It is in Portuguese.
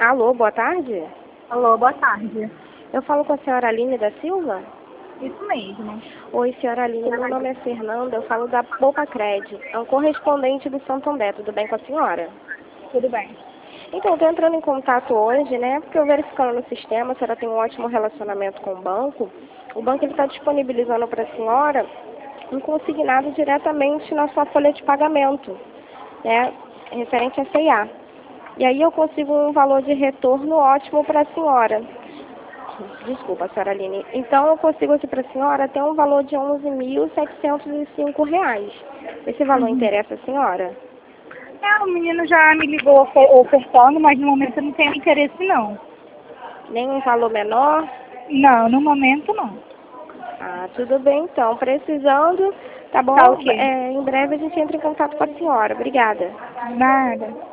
Alô, boa tarde. Alô, boa tarde. Eu falo com a senhora Aline da Silva? Isso mesmo. Oi, senhora Aline, meu nome é Fernanda, eu falo da Poupacred. É um correspondente do Santander, tudo bem com a senhora? Tudo bem. Então, estou entrando em contato hoje, né, porque eu verificando no sistema, a senhora tem um ótimo relacionamento com o banco. O banco está disponibilizando para a senhora um consignado diretamente na sua folha de pagamento, né, referente à C&A. E aí eu consigo um valor de retorno ótimo para a senhora. Desculpa, senhora Aline. Então eu consigo aqui para a senhora ter um valor de R$ 11.705. Esse valor interessa a senhora? O menino já me ligou ofertando, mas no momento eu não tenho interesse não. Nem um valor menor? Não, no momento não. Ah, tudo bem então. Precisando, tá bom? Tá ok. Em breve a gente entra em contato com a senhora. Obrigada. Nada.